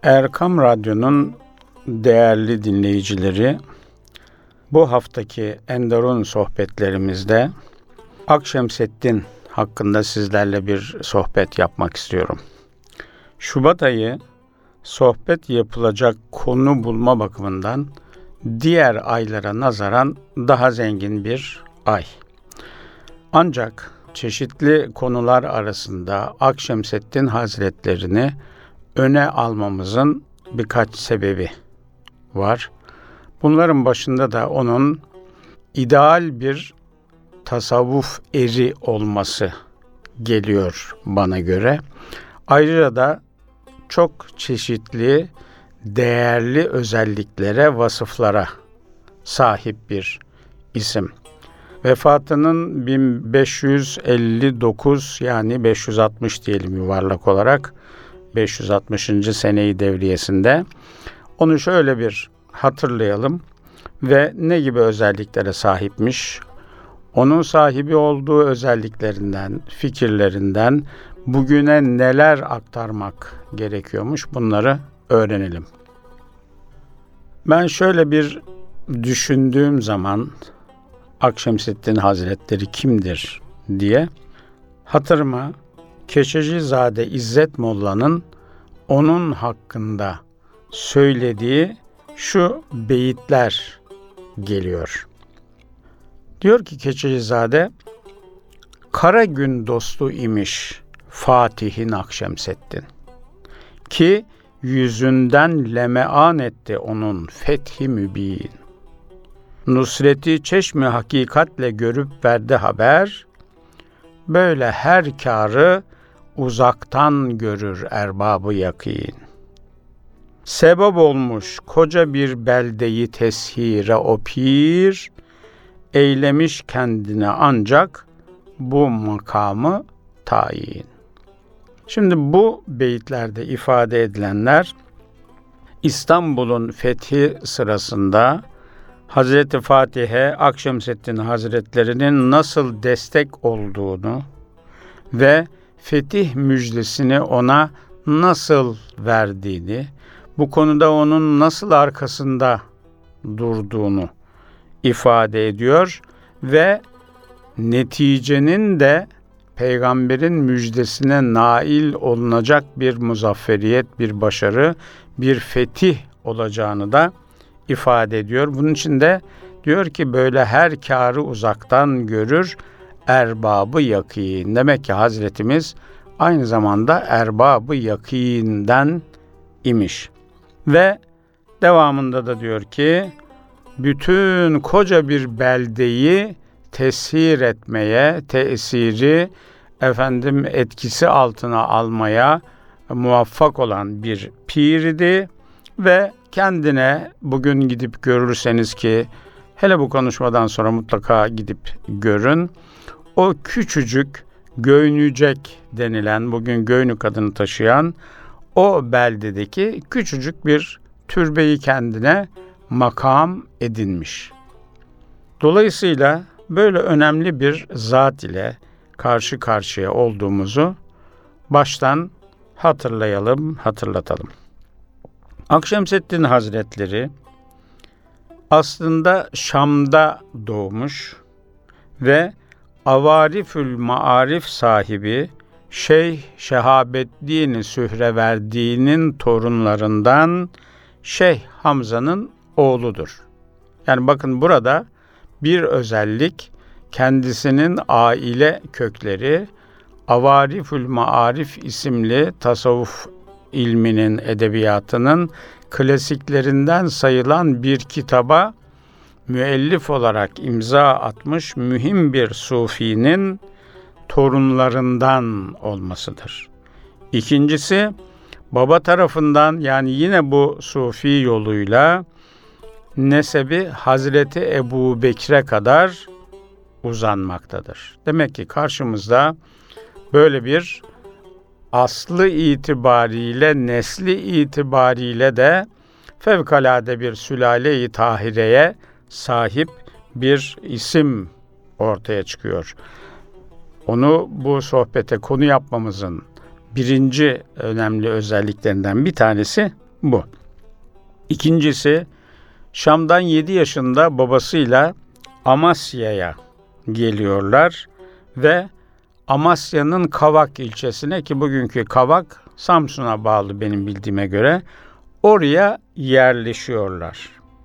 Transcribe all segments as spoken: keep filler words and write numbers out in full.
Erkam Radyo'nun değerli dinleyicileri, bu haftaki Enderun sohbetlerimizde Akşemseddin hakkında sizlerle bir sohbet yapmak istiyorum. Şubat ayı sohbet yapılacak konu bulma bakımından diğer aylara nazaran daha zengin bir ay. Ancak çeşitli konular arasında Akşemseddin Hazretlerini öne almamızın birkaç sebebi var. Bunların başında da onun ideal bir tasavvuf eri olması geliyor bana göre. Ayrıca da çok çeşitli değerli özelliklere, vasıflara sahip bir isim. Vefatının bin beş yüz elli dokuz yani beş yüz altmış diyelim yuvarlak olarak beş yüz altmışıncı seneyi devriyesinde. Onu şöyle bir hatırlayalım ve ne gibi özelliklere sahipmiş? Onun sahibi olduğu özelliklerinden, fikirlerinden bugüne neler aktarmak gerekiyormuş, bunları öğrenelim. Ben şöyle bir düşündüğüm zaman Akşemseddin Hazretleri kimdir diye hatırıma Keşecizade İzzet Molla'nın onun hakkında söylediği şu beyitler geliyor. Diyor ki Keşecizade, kara gün dostu imiş Fatih'in Akşemseddin ki yüzünden lemean etti onun fethi mübin. Nusreti çeşmi hakikatle görüp verdi haber, böyle her kârı uzaktan görür erbabı yakîn. Sebep olmuş koca bir beldeyi teshire o pir, eylemiş kendine ancak bu makamı tayin. Şimdi bu beyitlerde ifade edilenler İstanbul'un fethi sırasında Hazreti Fatih'e Akşemseddin Hazretleri'nin nasıl destek olduğunu ve fetih müjdesini ona nasıl verdiğini, bu konuda onun nasıl arkasında durduğunu ifade ediyor ve neticenin de peygamberin müjdesine nail olunacak bir muzafferiyet, bir başarı, bir fetih olacağını da ifade ediyor. Bunun için de diyor ki böyle her kârı uzaktan görür erbabı yakîn. Demek ki Hazretimiz aynı zamanda erbabı yakînden imiş. Ve devamında da diyor ki bütün koca bir beldeyi tesir etmeye, tesiri efendim etkisi altına almaya muvaffak olan bir pirdi ve kendine bugün gidip görürseniz ki hele bu konuşmadan sonra mutlaka gidip görün. O küçücük Göynücek denilen, bugün Göynük adını taşıyan o beldedeki küçücük bir türbeyi kendine makam edinmiş. Dolayısıyla böyle önemli bir zat ile karşı karşıya olduğumuzu baştan hatırlayalım, hatırlatalım. Akşemseddin Hazretleri aslında Şam'da doğmuş ve Avarifül Maarif sahibi Şeyh Şehabeddin Sühreverdi'nin torunlarından Şeyh Hamza'nın oğludur. Yani bakın burada bir özellik, kendisinin aile kökleri Avarifül Maarif isimli tasavvuf ilminin, edebiyatının klasiklerinden sayılan bir kitaba müellif olarak imza atmış mühim bir sufinin torunlarından olmasıdır. İkincisi, baba tarafından yani yine bu sufi yoluyla nesebi Hazreti Ebu Bekir'e kadar uzanmaktadır. Demek ki karşımızda böyle bir aslı itibariyle, nesli itibariyle de fevkalade bir sülale-i tahireye sahip bir isim ortaya çıkıyor. Onu bu sohbete konu yapmamızın birinci önemli özelliklerinden bir tanesi bu. İkincisi, Şam'dan yedi yaşında babasıyla Amasya'ya geliyorlar ve Amasya'nın Kavak ilçesine, ki bugünkü Kavak Samsun'a bağlı benim bildiğime göre, oraya yerleşiyorlar.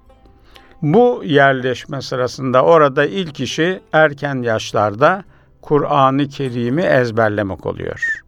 Bu yerleşme sırasında orada ilk işi erken yaşlarda Kur'an-ı Kerim'i ezberlemek oluyor.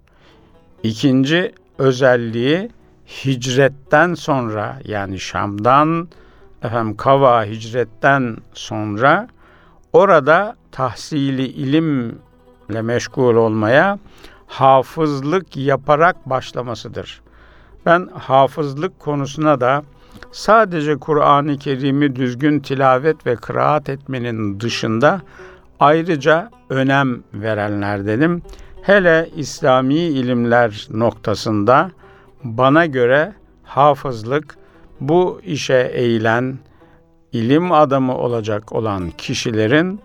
İkinci özelliği, hicretten sonra, yani Şam'dan efendim Kavak'a hicretten sonra orada tahsili ilimle meşgul olmaya hafızlık yaparak başlamasıdır. Ben hafızlık konusuna da sadece Kur'an-ı Kerim'i düzgün tilavet ve kıraat etmenin dışında ayrıca önem verenlerdenim. Hele İslami ilimler noktasında bana göre hafızlık, bu işe eğilen, ilim adamı olacak olan kişilerin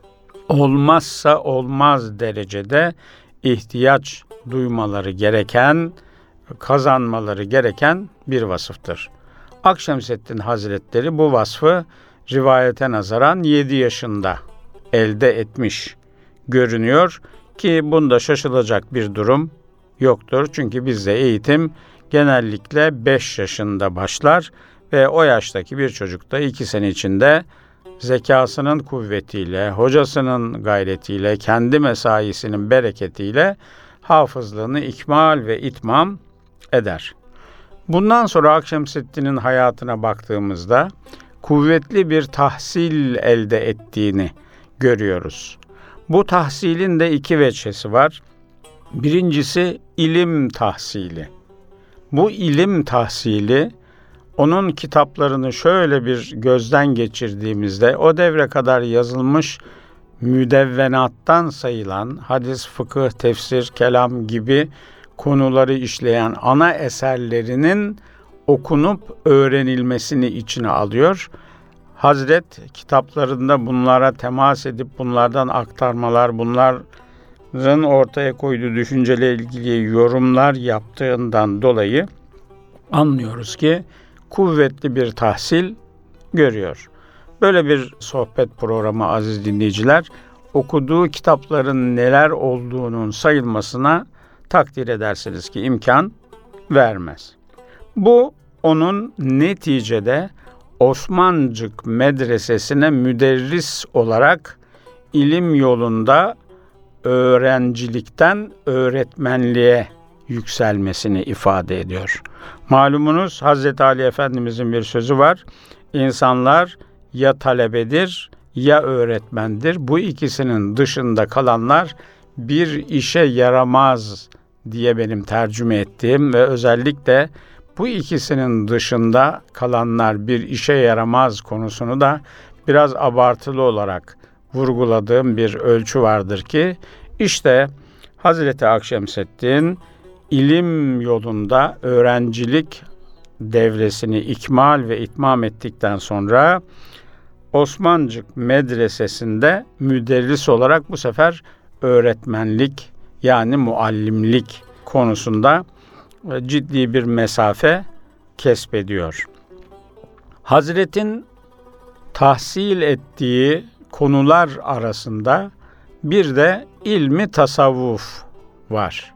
olmazsa olmaz derecede ihtiyaç duymaları gereken, kazanmaları gereken bir vasıftır. Akşemseddin Hazretleri bu vasfı rivayete nazaran yedi yaşında elde etmiş görünüyor ki bunda şaşılacak bir durum yoktur. Çünkü bizde eğitim genellikle beş yaşında başlar ve o yaştaki bir çocuk da iki sene içinde zekasının kuvvetiyle, hocasının gayretiyle, kendi mesaisinin bereketiyle hafızlığını ikmal ve itmam eder. Bundan sonra Akşemseddin'in hayatına baktığımızda kuvvetli bir tahsil elde ettiğini görüyoruz. Bu tahsilin de iki veçhesi var. Birincisi ilim tahsili. Bu ilim tahsili, onun kitaplarını şöyle bir gözden geçirdiğimizde o devre kadar yazılmış müdevvenattan sayılan hadis, fıkıh, tefsir, kelam gibi konuları işleyen ana eserlerinin okunup öğrenilmesini içine alıyor. Hazret kitaplarında bunlara temas edip bunlardan aktarmalar, bunların ortaya koyduğu düşünceyle ilgili yorumlar yaptığından dolayı anlıyoruz ki kuvvetli bir tahsil görüyor. Böyle bir sohbet programı aziz dinleyiciler, okuduğu kitapların neler olduğunun sayılmasına takdir edersiniz ki imkan vermez. Bu onun neticede Osmancık Medresesi'ne müderris olarak ilim yolunda öğrencilikten öğretmenliğe yükselmesini ifade ediyor. Malumunuz Hazreti Ali Efendimizin bir sözü var. İnsanlar ya talebedir ya öğretmendir. Bu ikisinin dışında kalanlar bir işe yaramaz diye benim tercüme ettiğim ve özellikle bu ikisinin dışında kalanlar bir işe yaramaz konusunu da biraz abartılı olarak vurguladığım bir ölçü vardır ki işte Hazreti Akşemseddin ilim yolunda öğrencilik devresini ikmal ve itmam ettikten sonra Osmancık Medresesi'nde müderris olarak bu sefer öğretmenlik yani muallimlik konusunda ciddi bir mesafe kesbediyor. Hazretin tahsil ettiği konular arasında bir de ilmi tasavvuf var.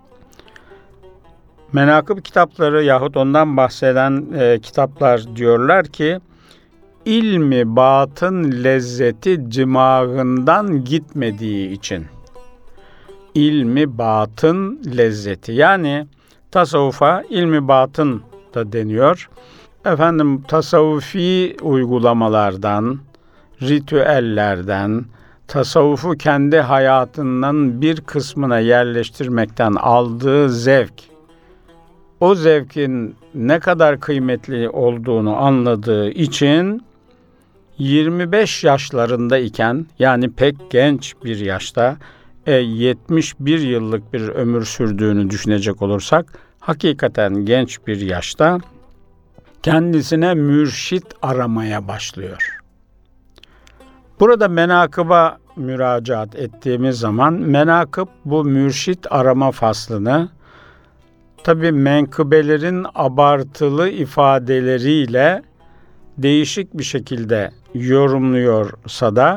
Menakıb kitapları yahut ondan bahseden e, kitaplar diyorlar ki ilmi batın lezzeti cimağından gitmediği için. İlmi batın lezzeti, yani tasavvufa ilmi batın da deniyor. Efendim tasavvufi uygulamalardan, ritüellerden, tasavvufu kendi hayatından bir kısmına yerleştirmekten aldığı zevk, o zevkin ne kadar kıymetli olduğunu anladığı için yirmi beş yaşlarındayken, yani pek genç bir yaşta, e, yetmiş bir yıllık bir ömür sürdüğünü düşünecek olursak hakikaten genç bir yaşta kendisine mürşit aramaya başlıyor. Burada menakıba müracaat ettiğimiz zaman menakıb bu mürşit arama faslını Tabii menkıbelerin abartılı ifadeleriyle değişik bir şekilde yorumluyorsa da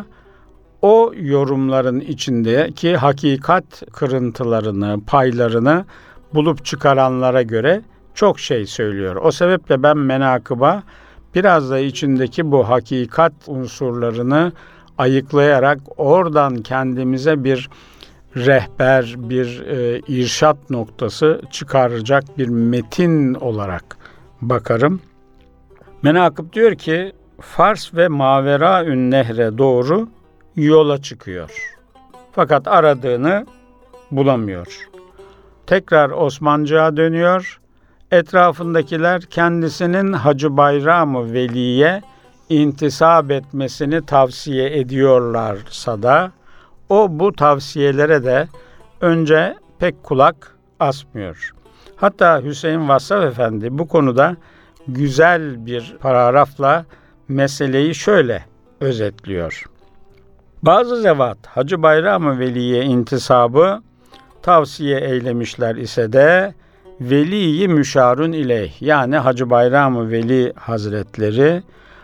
o yorumların içindeki hakikat kırıntılarını, paylarını bulup çıkaranlara göre çok şey söylüyor. O sebeple ben menakıba biraz da içindeki bu hakikat unsurlarını ayıklayarak oradan kendimize bir rehber, bir e, irşat noktası çıkaracak bir metin olarak bakarım. Menakıb diyor ki Fars ve Maveraün Nehre doğru yola çıkıyor. Fakat aradığını bulamıyor. Tekrar Osmancık'a dönüyor. Etrafındakiler kendisinin Hacı Bayram-ı Veli'ye intisap etmesini tavsiye ediyorlarsa da o bu tavsiyelere de önce pek kulak asmıyor. Hatta Hüseyin Vassaf Efendi bu konuda güzel bir paragrafla meseleyi şöyle özetliyor. Bazı zevat Hacı Bayram-ı Veli'ye intisabı tavsiye eylemişler ise de Veli-i Müşarun ileyh yani Hacı Bayram-ı Veli Hazretleri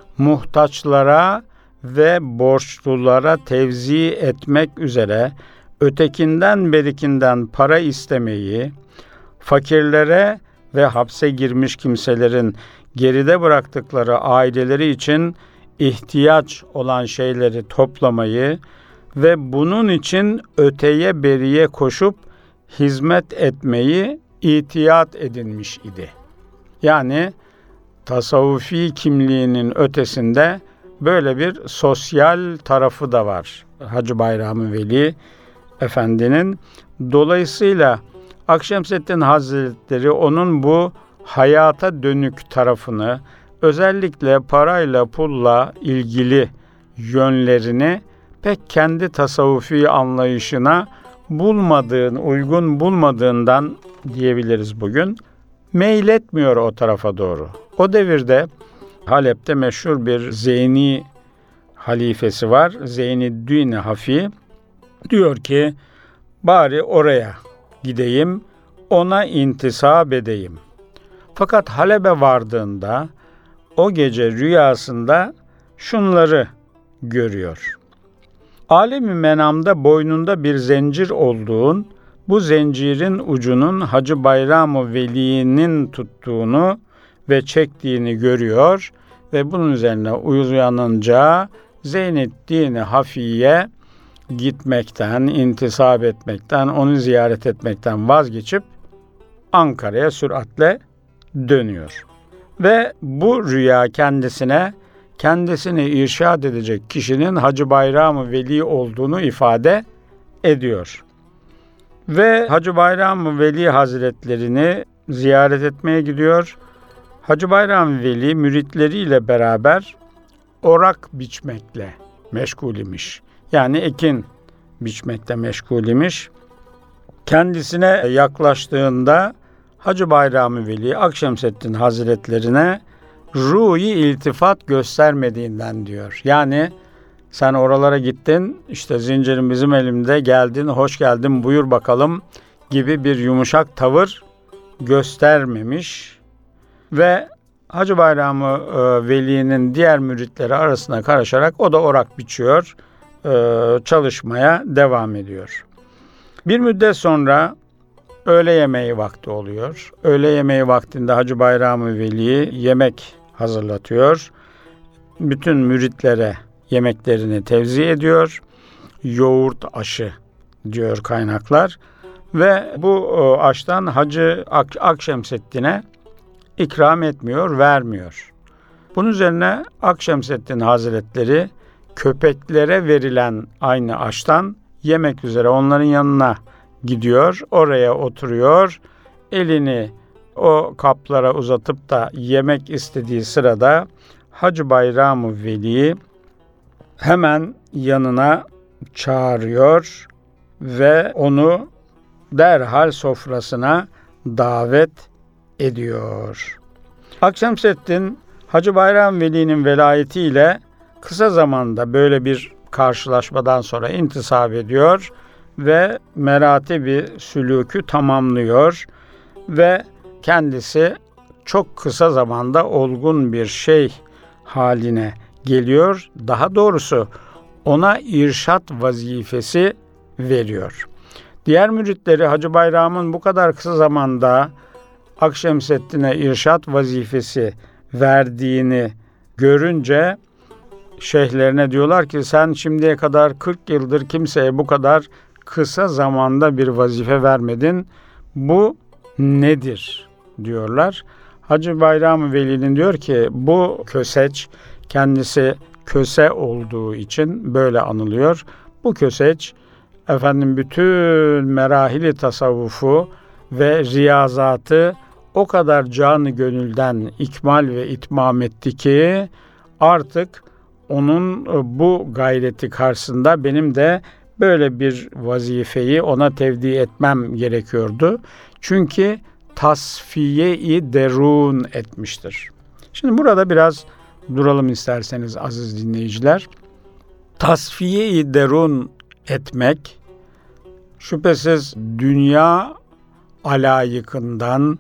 muhtaçlara ve borçlulara tevzi etmek üzere ötekinden berikinden para istemeyi, fakirlere ve hapse girmiş kimselerin geride bıraktıkları aileleri için ihtiyaç olan şeyleri toplamayı ve bunun için öteye beriye koşup hizmet etmeyi itiyat edinmiş idi. Yani tasavvufi kimliğinin ötesinde böyle bir sosyal tarafı da var Hacı Bayram-ı Veli Efendi'nin. Dolayısıyla Akşemseddin Hazretleri onun bu hayata dönük tarafını, özellikle parayla pulla ilgili yönlerini pek kendi tasavvufi anlayışına bulmadığın, uygun bulmadığından diyebiliriz bugün. Meyletmiyor o tarafa doğru. O devirde Halep'te meşhur bir Zeyni halifesi var. Zeyniddin Hafi diyor ki bari oraya gideyim, ona intisap edeyim. Fakat Halep'e vardığında o gece rüyasında şunları görüyor. Alem-i menamda boynunda bir zincir olduğun, bu zincirin ucunun Hacı Bayram-ı Veli'nin tuttuğunu ve çektiğini görüyor ve bunun üzerine uyanınca Zeyniddin Hafi'ye gitmekten, intisap etmekten, onu ziyaret etmekten vazgeçip Ankara'ya süratle dönüyor. Ve bu rüya kendisine, kendisini irşad edecek kişinin Hacı Bayram-ı Veli olduğunu ifade ediyor. Ve Hacı Bayram-ı Veli Hazretlerini ziyaret etmeye gidiyor. Hacı Bayram-ı Veli müritleriyle beraber orak biçmekle meşgul imiş. Yani ekin biçmekle meşgul imiş. Kendisine yaklaştığında Hacı Bayram-ı Veli Akşemseddin Hazretlerine ruhi iltifat göstermediğinden diyor. Yani sen oralara gittin, işte zincirin bizim elimde, geldin, hoş geldin, buyur bakalım gibi bir yumuşak tavır göstermemiş ve Hacı Bayram-ı Veli'nin diğer müritleri arasına karışarak o da orak biçiyor, çalışmaya devam ediyor. Bir müddet sonra öğle yemeği vakti oluyor. Öğle yemeği vaktinde Hacı Bayram-ı Veli yemek hazırlatıyor. Bütün müritlere yemeklerini tevzi ediyor. Yoğurt aşı diyor kaynaklar. Ve bu aştan Hacı Ak- Akşemseddin'e ikram etmiyor, vermiyor. Bunun üzerine Akşemseddin Hazretleri köpeklere verilen aynı aştan yemek üzere onların yanına gidiyor, oraya oturuyor, elini o kaplara uzatıp da yemek istediği sırada Hacı Bayram-ı Veli hemen yanına çağırıyor ve onu derhal sofrasına davet ediyor. Akşemseddin Hacı Bayram Veli'nin velayetiyle kısa zamanda böyle bir karşılaşmadan sonra intisap ediyor ve meratibi sülûkü tamamlıyor ve kendisi çok kısa zamanda olgun bir şeyh haline geliyor. Daha doğrusu ona irşat vazifesi veriyor. Diğer müritleri Hacı Bayram'ın bu kadar kısa zamanda Akşemseddin'e irşat vazifesi verdiğini görünce şeyhlerine diyorlar ki sen şimdiye kadar kırk yıldır kimseye bu kadar kısa zamanda bir vazife vermedin. Bu nedir diyorlar. Hacı Bayram Veli'nin diyor ki bu köseç, kendisi köse olduğu için böyle anılıyor. Bu köseç efendim bütün merahili tasavvufu ve riyazatı o kadar canı gönülden ikmal ve itmam etti ki artık onun bu gayreti karşısında benim de böyle bir vazifeyi ona tevdi etmem gerekiyordu. Çünkü tasfiye-i derun etmiştir. Şimdi burada biraz duralım isterseniz aziz dinleyiciler. Tasfiye-i derun etmek şüphesiz dünya alayıkından,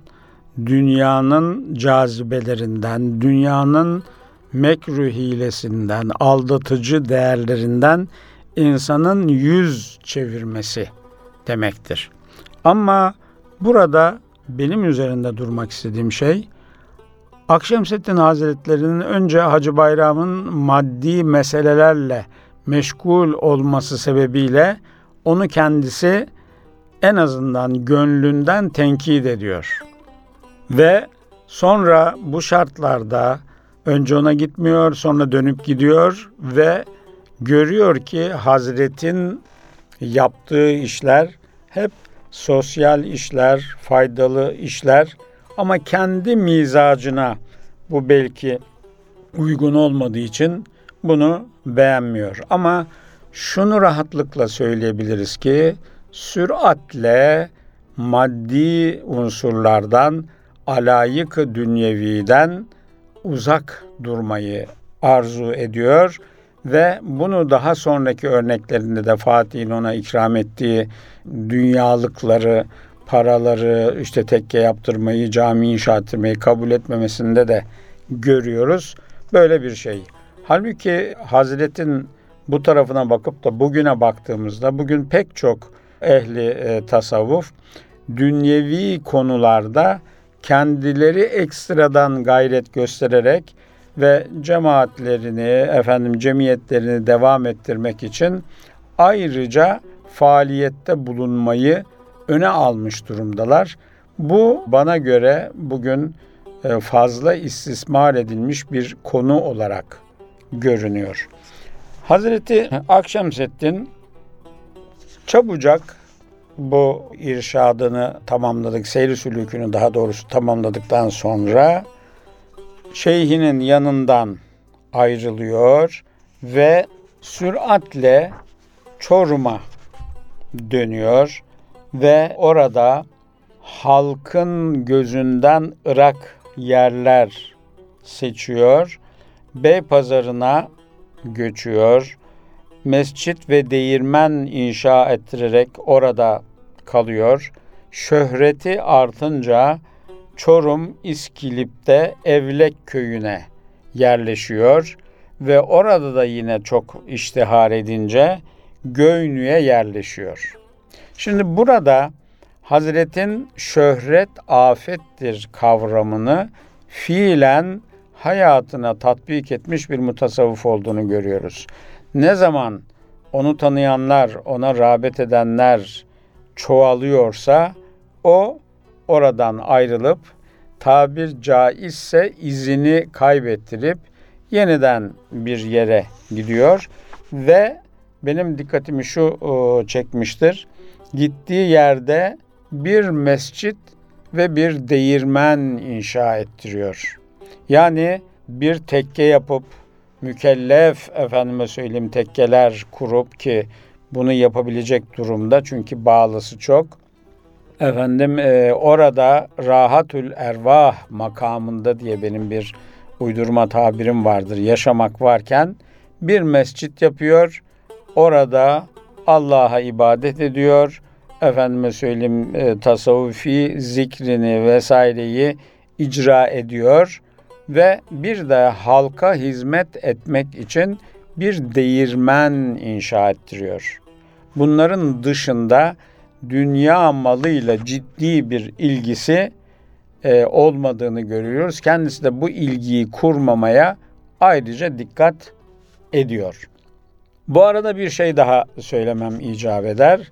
dünyanın cazibelerinden, dünyanın mekruh hilesinden, aldatıcı değerlerinden insanın yüz çevirmesi demektir. Ama burada benim üzerinde durmak istediğim şey, Akşemseddin Hazretleri'nin önce Hacı Bayram'ın maddi meselelerle meşgul olması sebebiyle onu kendisi en azından gönlünden tenkit ediyor. Ve sonra bu şartlarda önce ona gitmiyor, sonra dönüp gidiyor ve görüyor ki Hazret'in yaptığı işler hep sosyal işler, faydalı işler ama kendi mizacına bu belki uygun olmadığı için bunu beğenmiyor. Ama şunu rahatlıkla söyleyebiliriz ki süratle maddi unsurlardan, alayık-ı dünyeviden uzak durmayı arzu ediyor ve bunu daha sonraki örneklerinde de Fatih'in ona ikram ettiği dünyalıkları, paraları, işte tekke yaptırmayı, cami inşa ettirmeyi kabul etmemesinde de görüyoruz. Böyle bir şey. Halbuki Hazret'in bu tarafına bakıp da bugüne baktığımızda bugün pek çok ehli e, tasavvuf dünyevi konularda kendileri ekstradan gayret göstererek ve cemaatlerini, efendim cemiyetlerini devam ettirmek için ayrıca faaliyette bulunmayı öne almış durumdalar. Bu bana göre bugün fazla istismar edilmiş bir konu olarak görünüyor. Hazreti Akşemseddin çabucak bu irşadını tamamladık, seyri sülükünü daha doğrusu tamamladıktan sonra şeyhinin yanından ayrılıyor ve süratle Çorum'a dönüyor ve orada halkın gözünden ırak yerler seçiyor, Beypazarı'na göçüyor, mescit ve değirmen inşa ettirerek orada kalıyor. Şöhreti artınca Çorum İskilip'te Evlek köyüne yerleşiyor ve orada da yine çok iştihar edince Göynü'ye yerleşiyor. Şimdi burada Hazret'in şöhret afettir kavramını fiilen hayatına tatbik etmiş bir mutasavvıf olduğunu görüyoruz. Ne zaman onu tanıyanlar, ona rağbet edenler çoğalıyorsa o oradan ayrılıp tabir caizse izini kaybettirip yeniden bir yere gidiyor ve benim dikkatimi şu o, çekmiştir. Gittiği yerde bir mescit ve bir değirmen inşa ettiriyor. Yani bir tekke yapıp mükellef efendime söyleyeyim tekkeler kurup ki bunu yapabilecek durumda çünkü bağlısı çok. Efendim e, orada rahatül ervah makamında diye benim bir uydurma tabirim vardır. Yaşamak varken bir mescit yapıyor. Orada Allah'a ibadet ediyor. efendime söyleyeyim e, tasavvufi zikrini vesaireyi icra ediyor ve bir de halka hizmet etmek için bir değirmen inşa ettiriyor. Bunların dışında dünya malıyla ciddi bir ilgisi e, olmadığını görüyoruz. Kendisi de bu ilgiyi kurmamaya ayrıca dikkat ediyor. Bu arada bir şey daha söylemem icap eder.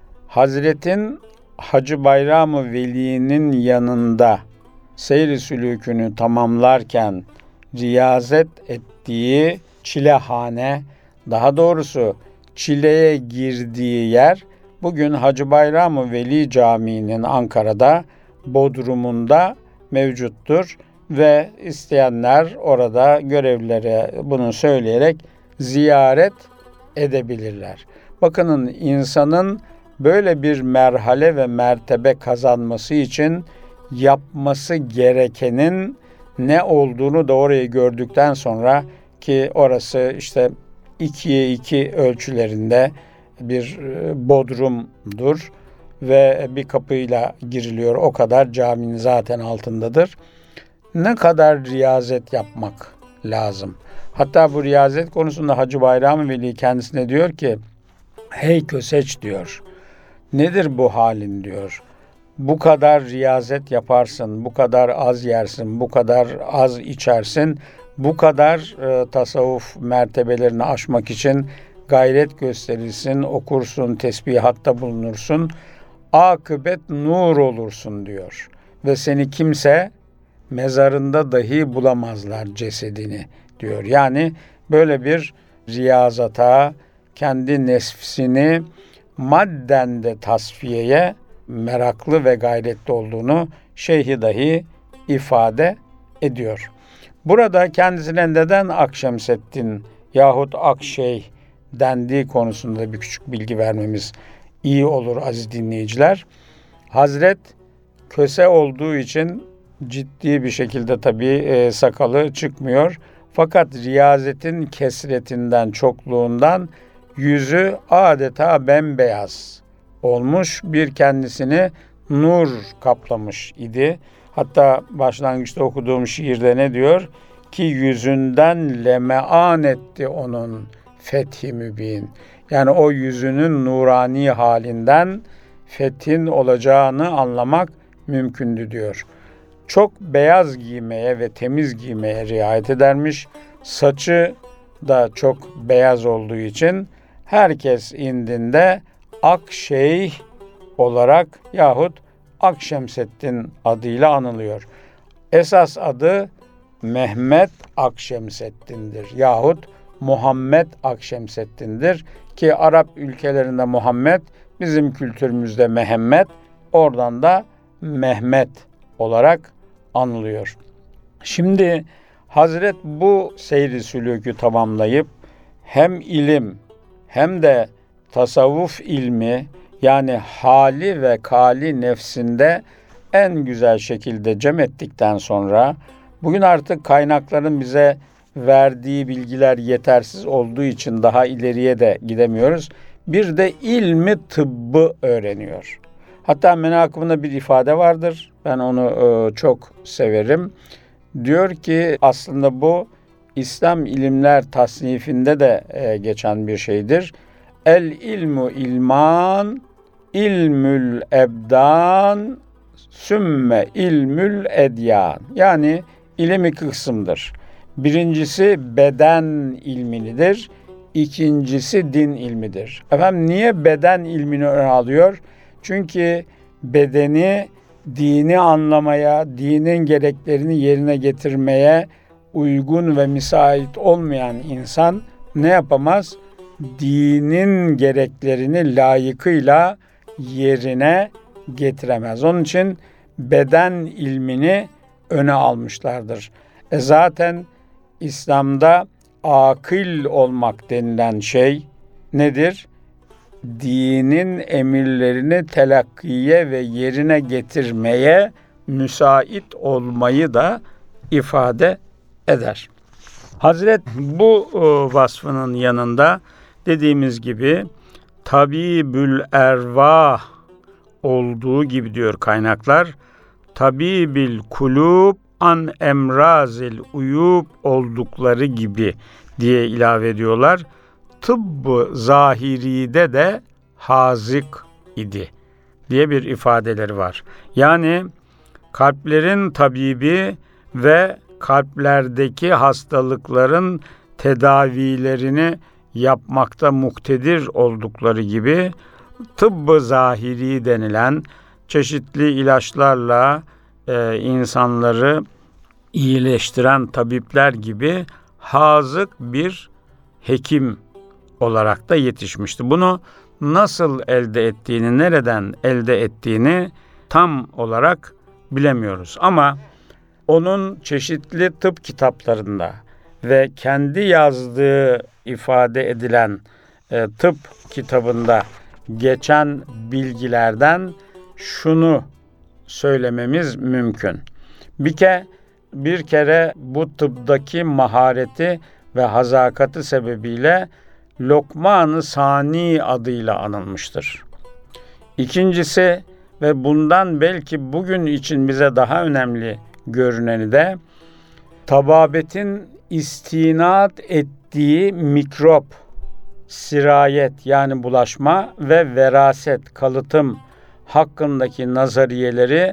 Hazretin Hacı Bayram-ı Veli'nin yanında seyr-i sülûkünü tamamlarken riyazet ettiği çilehane, daha doğrusu çileye girdiği yer bugün Hacı Bayram-ı Veli Camii'nin Ankara'da bodrumunda mevcuttur ve isteyenler orada görevlilere bunu söyleyerek ziyaret edebilirler. Bakının, insanın böyle bir merhale ve mertebe kazanması için yapması gerekenin ne olduğunu da orayı gördükten sonra, ki orası işte ikiye iki ölçülerinde bir bodrumdur ve bir kapıyla giriliyor. O kadar, caminin zaten altındadır. Ne kadar riyazet yapmak lazım. Hatta bu riyazet konusunda Hacı Bayram-ı Veli kendisine diyor ki, hey Köseç diyor, nedir bu halin diyor. Bu kadar riyazet yaparsın, bu kadar az yersin, bu kadar az içersin, bu kadar e, tasavvuf mertebelerini aşmak için gayret gösterirsin, okursun, tesbihatta bulunursun, akıbet nur olursun diyor. Ve seni kimse mezarında dahi bulamazlar cesedini diyor. Yani böyle bir riyazata, kendi nefsini madden de tasfiyeye meraklı ve gayretli olduğunu şeyhi dahi ifade ediyor. Burada kendisine neden Akşemseddin yahut Akşeyh dendiği konusunda bir küçük bilgi vermemiz iyi olur aziz dinleyiciler. Hazret köse olduğu için ciddi bir şekilde tabii e, sakalı çıkmıyor. Fakat riyazetin kesretinden, çokluğundan yüzü adeta bembeyaz olmuş, bir kendisini nur kaplamış idi. Hatta başlangıçta okuduğum şiirde ne diyor? Ki yüzünden lemean etti onun fethi mübin. Yani o yüzünün nurani halinden fethin olacağını anlamak mümkündü diyor. Çok beyaz giymeye ve temiz giymeye riayet edermiş. Saçı da çok beyaz olduğu için herkes indinde Akşeyh olarak yahut Akşemseddin adıyla anılıyor. Esas adı Mehmet Akşemseddin'dir yahut Muhammed Akşemseddin'dir ki Arap ülkelerinde Muhammed, bizim kültürümüzde Mehmet, oradan da Mehmet olarak anılıyor. Şimdi Hazret bu seyri sülûkü tamamlayıp hem ilim hem de tasavvuf ilmi, yani hali ve kali nefsinde en güzel şekilde cem ettikten sonra, bugün artık kaynakların bize verdiği bilgiler yetersiz olduğu için daha ileriye de gidemiyoruz. Bir de ilmi tıbbı öğreniyor. Hatta menakımında bir ifade vardır. Ben onu e, çok severim. Diyor ki aslında bu İslam ilimler tasnifinde de e, geçen bir şeydir. El ilmu ilman, ilmül ebdan, sümme ilmül edyan. Yani ilim iki kısımdır. Birincisi beden ilminidir. İkincisi din ilmidir. Efendim niye beden ilmini öne alıyor? Çünkü bedeni dini anlamaya, dinin gereklerini yerine getirmeye uygun ve müsait olmayan insan ne yapamaz? Dinin gereklerini layıkıyla yerine getiremez. Onun için beden ilmini öne almışlardır. E zaten İslam'da akıl olmak denilen şey nedir? Dinin emirlerini telakkiye ve yerine getirmeye müsait olmayı da ifade eder. Hazret bu vasfının yanında dediğimiz gibi tabibül ervah olduğu gibi diyor kaynaklar, tabibil kulub an emrazil uyub oldukları gibi diye ilave ediyorlar. Tıbbı zahiride de hazik idi diye bir ifadeleri var. Yani kalplerin tabibi ve kalplerdeki hastalıkların tedavilerini yapmakta muktedir oldukları gibi tıbbı zahiri denilen çeşitli ilaçlarla e, insanları iyileştiren tabipler gibi hazık bir hekim olarak da yetişmişti. Bunu nasıl elde ettiğini, nereden elde ettiğini tam olarak bilemiyoruz. Ama onun çeşitli tıp kitaplarında ve kendi yazdığı ifade edilen e, tıp kitabında geçen bilgilerden şunu söylememiz mümkün. Bir kere bir kere bu tıptaki mahareti ve hazakatı sebebiyle Lokman-ı Sani adıyla anılmıştır. İkincisi ve bundan belki bugün için bize daha önemli görüneni de tababetin istinad ettiği mikrop, sirayet yani bulaşma ve veraset, kalıtım hakkındaki nazariyeleri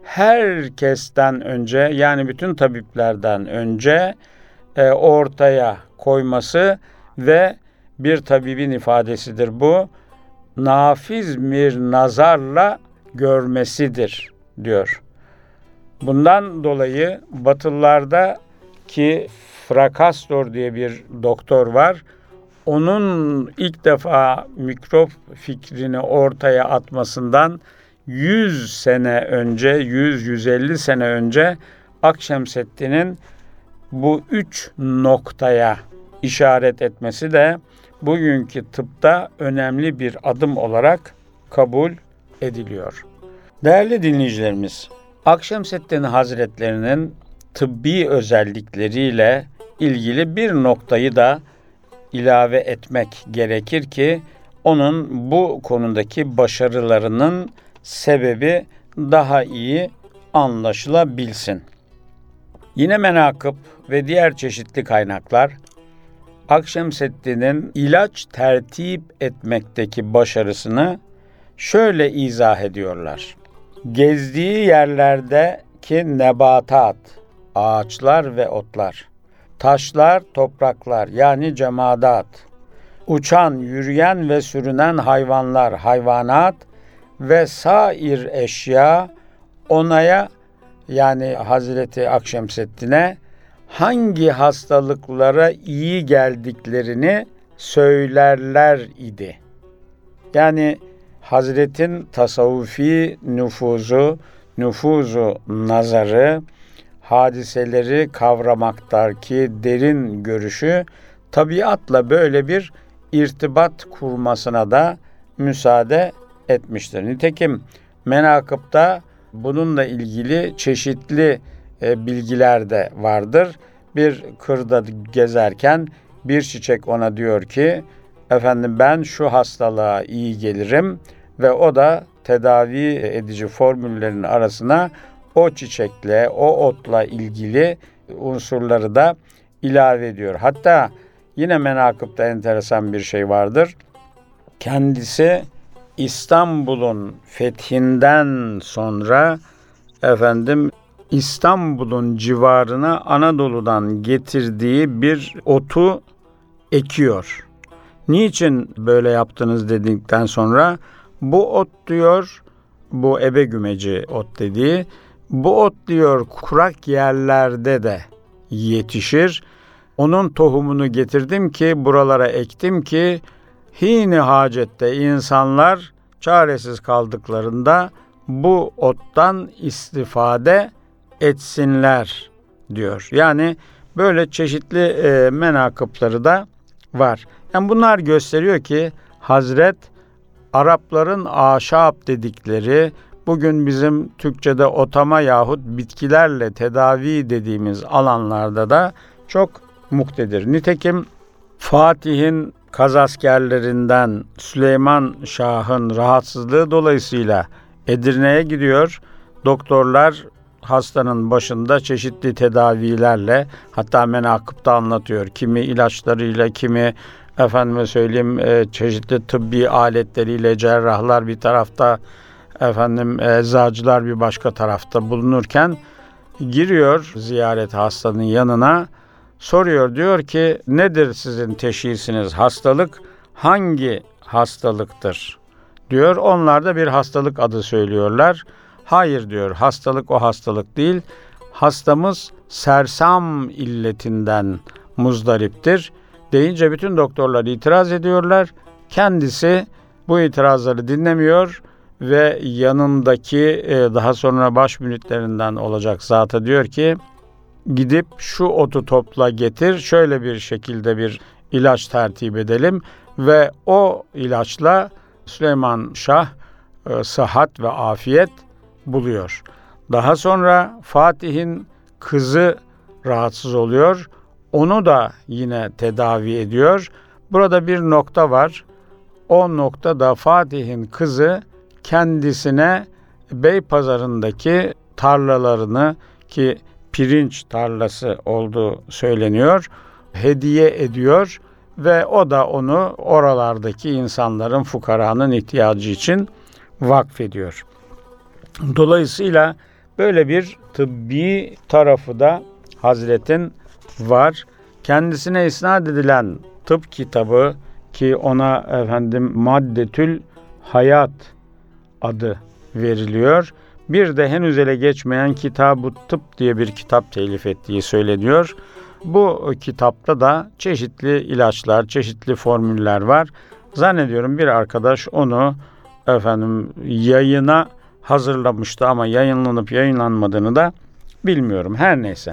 herkesten önce yani bütün tabiplerden önce e, ortaya koyması ve bir tabibin ifadesidir bu. Nafiz bir nazarla görmesidir diyor. Bundan dolayı Batılılarda ki Fracastor diye bir doktor var. Onun ilk defa mikrop fikrini ortaya atmasından yüz sene önce, yüz yüz elli sene önce Akşemseddin'in bu üç noktaya işaret etmesi de bugünkü tıpta önemli bir adım olarak kabul ediliyor. Değerli dinleyicilerimiz, Akşemseddin Hazretlerinin tıbbi özellikleriyle ilgili bir noktayı da ilave etmek gerekir ki onun bu konudaki başarılarının sebebi daha iyi anlaşılabilsin. Yine menakıb ve diğer çeşitli kaynaklar Akşemseddin'in ilaç tertip etmekteki başarısını şöyle izah ediyorlar. Gezdiği yerlerdeki nebatat, ağaçlar ve otlar, taşlar, topraklar yani cemadat, uçan, yürüyen ve sürünen hayvanlar, hayvanat ve sair eşya onaya yani Hazreti Akşemseddin'e hangi hastalıklara iyi geldiklerini söylerler idi. Yani Hazretin tasavvufi nüfuzu, nüfuzu nazarı, hadiseleri kavramaktaki derin görüşü tabiatla böyle bir irtibat kurmasına da müsaade etmiştir. Nitekim menakıpta bununla ilgili çeşitli e, bilgiler de vardır. Bir kırda gezerken bir çiçek ona diyor ki, efendim ben şu hastalığa iyi gelirim ve o da tedavi edici formüllerin arasına o çiçekle, o otla ilgili unsurları da ilave ediyor. Hatta yine menakıpta enteresan bir şey vardır. Kendisi İstanbul'un fethinden sonra efendim İstanbul'un civarına Anadolu'dan getirdiği bir otu ekiyor. Niçin böyle yaptınız dedikten sonra bu ot diyor, bu ebegümeci ot dediği, bu ot diyor kurak yerlerde de yetişir. Onun tohumunu getirdim ki buralara ektim ki hini hacette insanlar çaresiz kaldıklarında bu ottan istifade etsinler diyor. Yani böyle çeşitli e, menakıpları da var. Yani bunlar gösteriyor ki Hazret Arapların aşab dedikleri bugün bizim Türkçe'de otama yahut bitkilerle tedavi dediğimiz alanlarda da çok muktedir. Nitekim Fatih'in kaz askerlerinden Süleyman Şah'ın rahatsızlığı dolayısıyla Edirne'ye gidiyor. Doktorlar hastanın başında çeşitli tedavilerle, hatta menakıpta anlatıyor. Kimi ilaçlarıyla, kimi efendime söyleyeyim çeşitli tıbbi aletleriyle, cerrahlar bir tarafta, efendim eczacılar bir başka tarafta bulunurken giriyor ziyaret hastanın yanına, soruyor, diyor ki nedir sizin teşhisiniz, hastalık hangi hastalıktır diyor. Onlar da bir hastalık adı söylüyorlar. Hayır diyor, hastalık o hastalık değil, hastamız sersam illetinden muzdariptir deyince bütün doktorlar itiraz ediyorlar. Kendisi bu itirazları dinlemiyor ve yanındaki daha sonra baş müritlerinden olacak zata diyor ki gidip şu otu topla getir, şöyle bir şekilde bir ilaç tertip edelim ve o ilaçla Süleyman Şah e, sıhhat ve afiyet buluyor. Daha sonra Fatih'in kızı rahatsız oluyor. Onu da yine tedavi ediyor. Burada bir nokta var. O noktada Fatih'in kızı kendisine Beypazarı'ndaki tarlalarını, ki pirinç tarlası olduğu söyleniyor, hediye ediyor ve o da onu oralardaki insanların, fukaranın ihtiyacı için vakfediyor. Dolayısıyla böyle bir tıbbi tarafı da Hazret'in var. Kendisine isnat edilen tıp kitabı, ki ona efendim Maddetül Hayat adı veriliyor. Bir de henüz ele geçmeyen Kitab-ı Tıp diye bir kitap telif ettiği söyleniyor. Bu kitapta da çeşitli ilaçlar, çeşitli formüller var. Zannediyorum bir arkadaş onu efendim yayına hazırlamıştı ama yayınlanıp yayınlanmadığını da bilmiyorum. Her neyse.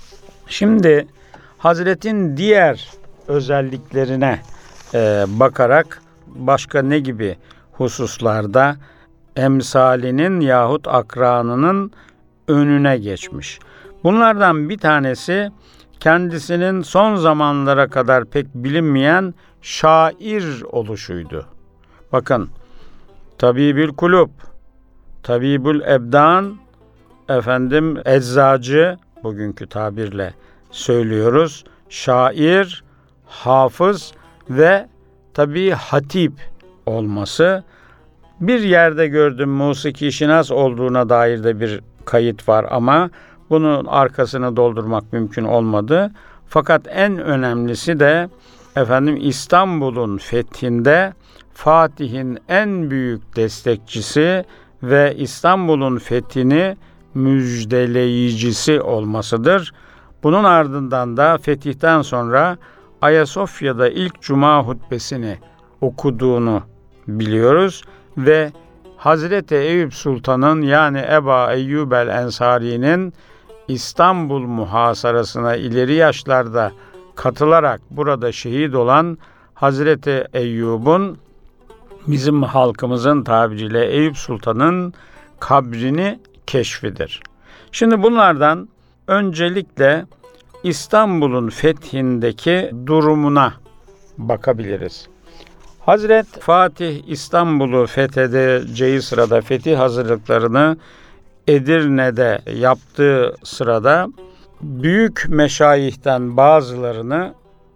Şimdi Hazret'in diğer özelliklerine e, bakarak başka ne gibi hususlarda emsalinin yahut akranının önüne geçmiş. Bunlardan bir tanesi kendisinin son zamanlara kadar pek bilinmeyen şair oluşuydu. Bakın, Tabibül Kulub, Tabibül Ebdan, efendim eczacı, bugünkü tabirle söylüyoruz, şair, hafız ve tabii hatip olması. Bir yerde gördüm musiki şinas olduğuna dair de bir kayıt var ama bunun arkasını doldurmak mümkün olmadı. Fakat en önemlisi de efendim İstanbul'un fethinde Fatih'in en büyük destekçisi ve İstanbul'un fethini müjdeleyicisi olmasıdır. Bunun ardından da fetihten sonra Ayasofya'da ilk cuma hutbesini okuduğunu biliyoruz ve Hazreti Eyüp Sultan'ın, yani Eba Eyyub el-Ensari'nin İstanbul muhasarasına ileri yaşlarda katılarak burada şehit olan Hazreti Eyyub'un, bizim halkımızın tabiriyle Eyüp Sultan'ın kabrini keşfidir. Şimdi bunlardan öncelikle İstanbul'un fethindeki durumuna bakabiliriz. Hazret Fatih İstanbul'u fethedeceği sırada, fetih hazırlıklarını Edirne'de yaptığı sırada büyük meşayihten bazılarını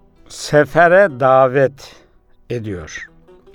sefere davet ediyor.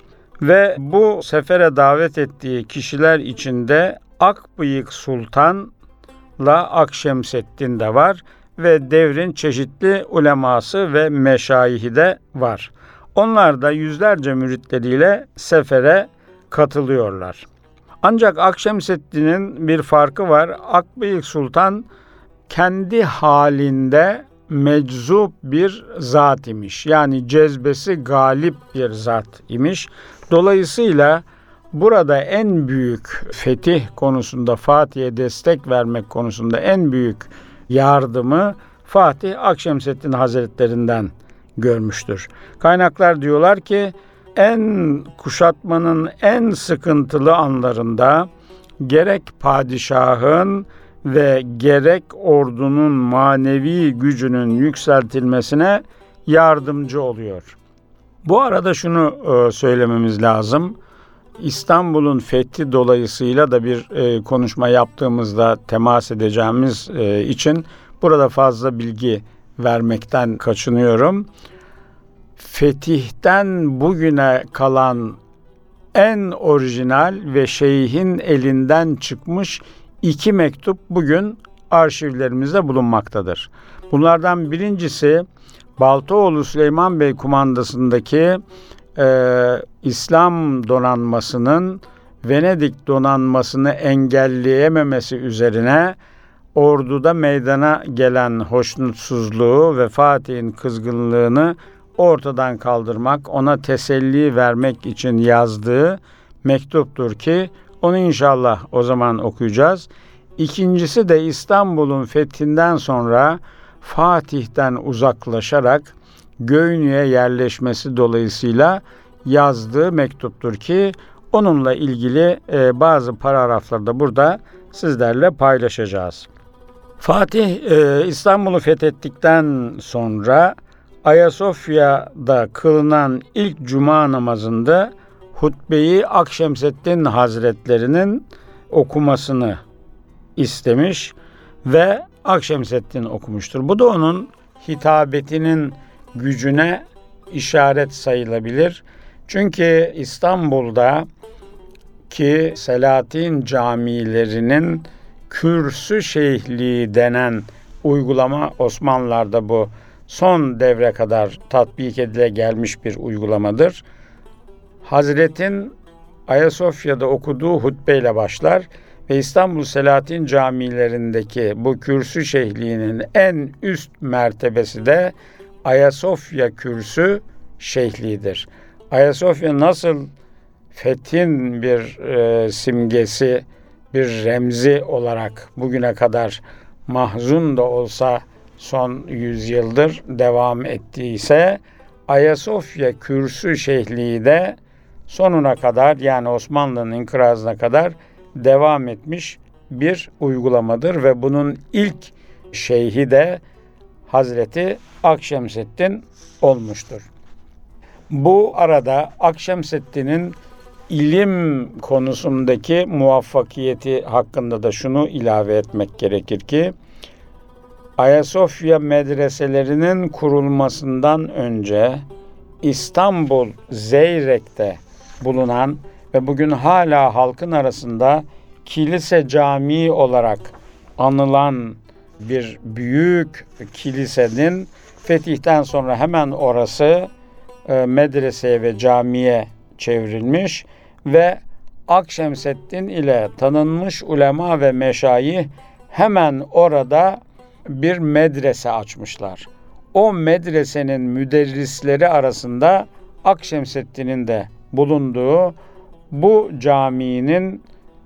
Ve bu sefere davet ettiği kişiler içinde Akbıyık Sultan'la Akşemseddin de var ve devrin çeşitli uleması ve meşayihi de var. Onlar da yüzlerce müritleriyle sefere katılıyorlar. Ancak Akşemseddin'in bir farkı var. Akbıyık Sultan kendi halinde meczup bir zat imiş. Yani cezbesi galip bir zat imiş. Dolayısıyla burada en büyük fetih konusunda, Fatih'e destek vermek konusunda en büyük yardımı Fatih Akşemseddin Hazretlerinden görmüştür. Kaynaklar diyorlar ki en kuşatmanın en sıkıntılı anlarında gerek padişahın ve gerek ordunun manevi gücünün yükseltilmesine yardımcı oluyor. Bu arada şunu söylememiz lazım. İstanbul'un fethi dolayısıyla da bir e, konuşma yaptığımızda temas edeceğimiz e, için burada fazla bilgi vermekten kaçınıyorum. Fetihten bugüne kalan en orijinal ve şeyhin elinden çıkmış iki mektup bugün arşivlerimizde bulunmaktadır. Bunlardan birincisi Baltaoğlu Süleyman Bey kumandasındaki e, İslam donanmasının Venedik donanmasını engelleyememesi üzerine orduda meydana gelen hoşnutsuzluğu ve Fatih'in kızgınlığını ortadan kaldırmak, ona teselli vermek için yazdığı mektuptur ki onu inşallah o zaman okuyacağız. İkincisi de İstanbul'un fethinden sonra Fatih'ten uzaklaşarak Göynü'ye yerleşmesi dolayısıyla yazdığı mektuptur ki onunla ilgili e, bazı paragrafları da burada sizlerle paylaşacağız. Fatih e, İstanbul'u fethettikten sonra Ayasofya'da kılınan ilk cuma namazında hutbeyi Akşemseddin Hazretlerinin okumasını istemiş ve Akşemseddin okumuştur. Bu da onun hitabetinin gücüne işaret sayılabilir. Çünkü İstanbul'da ki Selahattin camilerinin kürsü şeyhliği denen uygulama Osmanlılar'da bu son devre kadar tatbik edile gelmiş bir uygulamadır. Hazretin Ayasofya'da okuduğu hutbeyle başlar ve İstanbul Selahattin camilerindeki bu kürsü şeyhliğinin en üst mertebesi de Ayasofya kürsü şeyhliğidir. Ayasofya nasıl fethin bir e, simgesi, bir remzi olarak bugüne kadar mahzun da olsa son yüzyıldır devam ettiyse, Ayasofya kürsü şeyhliği de sonuna kadar, yani Osmanlı'nın inkırazına kadar devam etmiş bir uygulamadır ve bunun ilk şeyhi de Hazreti Akşemseddin olmuştur. Bu arada Akşemseddin'in ilim konusundaki muvaffakiyeti hakkında da şunu ilave etmek gerekir ki, Ayasofya medreselerinin kurulmasından önce İstanbul Zeyrek'te bulunan ve bugün hala halkın arasında kilise camii olarak anılan bir büyük kilisenin fetihten sonra hemen orası e, medreseye ve camiye çevrilmiş ve Akşemseddin ile tanınmış ulema ve meşayih hemen orada bir medrese açmışlar. O medresenin müderrisleri arasında Akşemseddin'in de bulunduğu bu caminin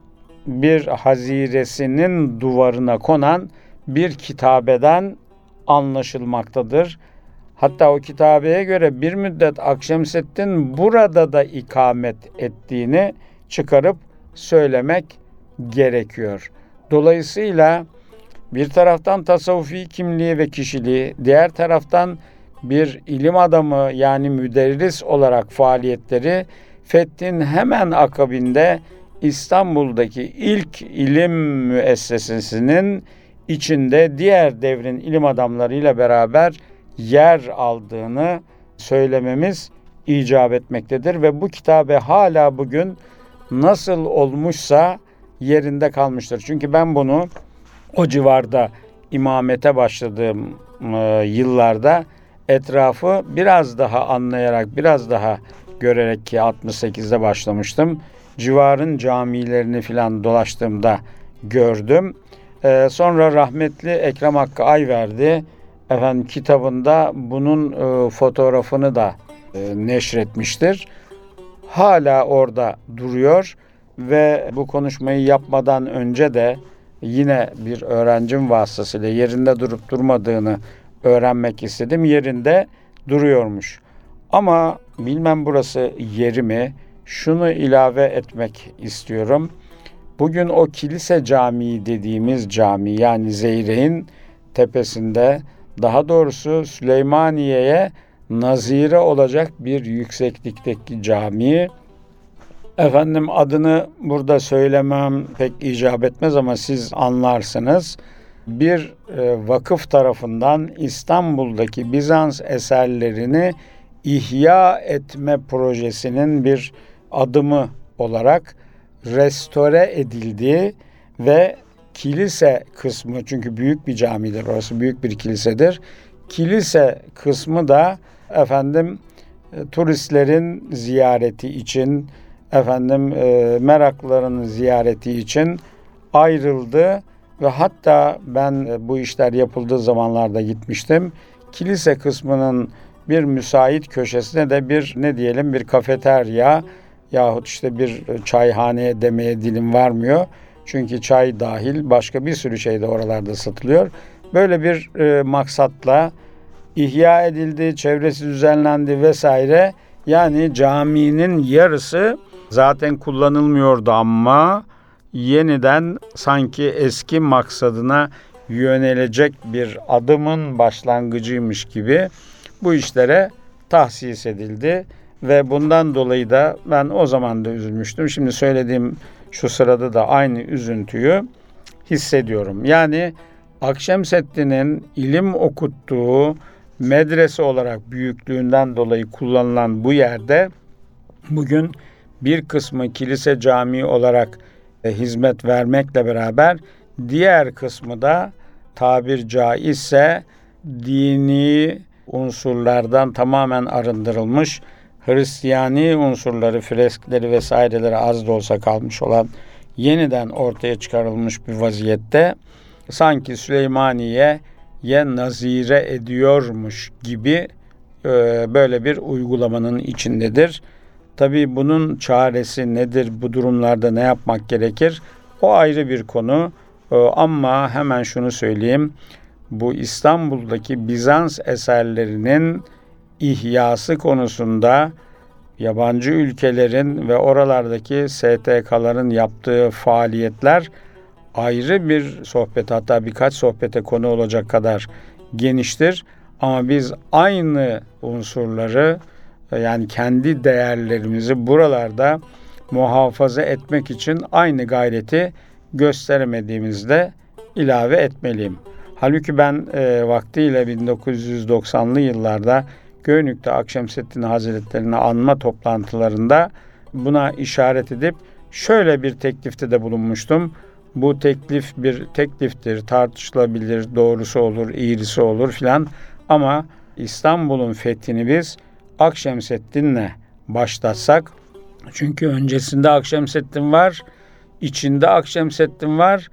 bir haziresinin duvarına konan bir kitabeden anlaşılmaktadır. Hatta o kitabeye göre bir müddet Akşemseddin burada da ikamet ettiğini çıkarıp söylemek gerekiyor. Dolayısıyla bir taraftan tasavvufi kimliği ve kişiliği, diğer taraftan bir ilim adamı yani müderris olarak faaliyetleri, fethin hemen akabinde İstanbul'daki ilk ilim müessesesinin içinde diğer devrin ilim adamlarıyla beraber yer aldığını söylememiz icap etmektedir ve bu kitabe hala bugün nasıl olmuşsa yerinde kalmıştır. Çünkü ben bunu o civarda imamete başladığım e, yıllarda etrafı biraz daha anlayarak, biraz daha görerek ki altmış sekizde başlamıştım. Civarın camilerini filan dolaştığımda gördüm. E, sonra rahmetli Ekrem Hakkı Ayverdi efendim kitabında bunun e, fotoğrafını da e, neşretmiştir. Hala orada duruyor ve bu konuşmayı yapmadan önce de yine bir öğrencim vasıtasıyla yerinde durup durmadığını öğrenmek istedim. Yerinde duruyormuş. Ama bilmem burası yeri mi? Şunu ilave etmek istiyorum. Bugün o kilise camii dediğimiz cami, yani Zeyrek'in tepesinde, daha doğrusu Süleymaniye'ye nazire olacak bir yükseklikteki cami, Efendim adını burada söylemem pek icap etmez ama siz anlarsınız. Bir e, vakıf tarafından İstanbul'daki Bizans eserlerini ihya etme projesinin bir adımı olarak restore edildiği ve kilise kısmı, çünkü büyük bir camidir orası, büyük bir kilisedir. Kilise kısmı da efendim e, turistlerin ziyareti için, efendim e, meraklıların ziyareti için ayrıldı ve hatta ben e, bu işler yapıldığı zamanlarda gitmiştim. Kilise kısmının bir müsait köşesine de bir ne diyelim bir kafeterya yahut işte bir çayhane demeye dilim varmıyor. Çünkü çay dahil başka bir sürü şey de oralarda satılıyor. Böyle bir e, maksatla ihya edildi, çevresi düzenlendi vesaire. Yani caminin yarısı zaten kullanılmıyordu ama yeniden sanki eski maksadına yönelecek bir adımın başlangıcıymış gibi bu işlere tahsis edildi ve bundan dolayı da ben o zaman da üzülmüştüm. Şimdi söylediğim şu sırada da aynı üzüntüyü hissediyorum. Yani Akşemseddin'in ilim okuttuğu medrese olarak büyüklüğünden dolayı kullanılan bu yerde bugün bir kısmı kilise camii olarak e, hizmet vermekle beraber diğer kısmı da tabir caizse dini unsurlardan tamamen arındırılmış, Hristiyani unsurları, freskleri vesaireleri az da olsa kalmış olan yeniden ortaya çıkarılmış bir vaziyette sanki Süleymaniye'ye nazire ediyormuş gibi e, böyle bir uygulamanın içindedir. Tabii bunun çaresi nedir, bu durumlarda ne yapmak gerekir? O ayrı bir konu e, ama hemen şunu söyleyeyim. Bu İstanbul'daki Bizans eserlerinin ihyası konusunda yabancı ülkelerin ve oralardaki S T K'ların yaptığı faaliyetler ayrı bir sohbet, hatta birkaç sohbete konu olacak kadar geniştir. Ama biz aynı unsurları, yani kendi değerlerimizi buralarda muhafaza etmek için aynı gayreti gösteremediğimizde ilave etmeliyim. Halbuki ben e, vaktiyle bin dokuz yüz doksanlı yıllarda Göynük'te Akşemseddin Hazretleri'ni anma toplantılarında buna işaret edip şöyle bir teklifte de bulunmuştum. Bu teklif bir tekliftir, tartışılabilir, doğrusu olur, iğrisi olur filan. Ama İstanbul'un fethini biz Akşemseddin'le başlatsak, çünkü öncesinde Akşemseddin var, içinde Akşemseddin var,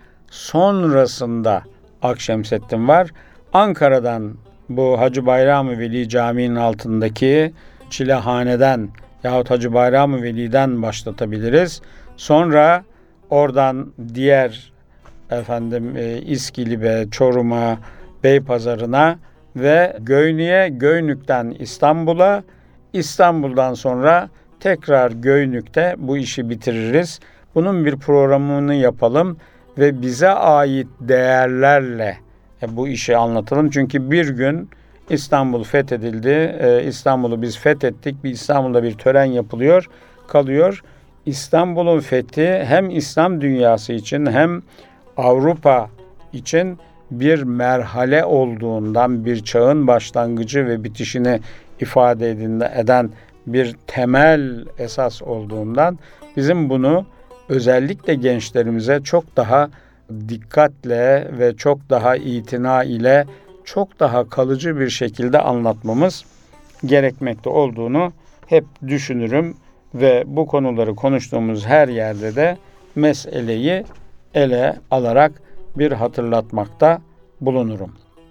sonrasında Akşemseddin var. Ankara'dan bu Hacı Bayram-ı Veli Camii'nin altındaki Çilehane'den yahut Hacı Bayram-ı Veli'den başlatabiliriz. Sonra oradan diğer efendim e, İskilip'e, Çorum'a, Beypazarı'na ve Göynük'e, Göynük'ten İstanbul'a, İstanbul'dan sonra tekrar Göynük'te bu işi bitiririz. Bunun bir programını yapalım ve bize ait değerlerle e, bu işi anlatalım. Çünkü bir gün İstanbul fethedildi, e, İstanbul'u biz fethettik, bir İstanbul'da bir tören yapılıyor, kalıyor. İstanbul'un fethi hem İslam dünyası için hem Avrupa için bir merhale olduğundan, bir çağın başlangıcı ve bitişini ifade eden bir temel esas olduğundan bizim bunu özellikle gençlerimize çok daha dikkatle ve çok daha itina ile çok daha kalıcı bir şekilde anlatmamız gerekmekte olduğunu hep düşünürüm ve bu konuları konuştuğumuz her yerde de meseleyi ele alarak bir hatırlatmakta bulunurum.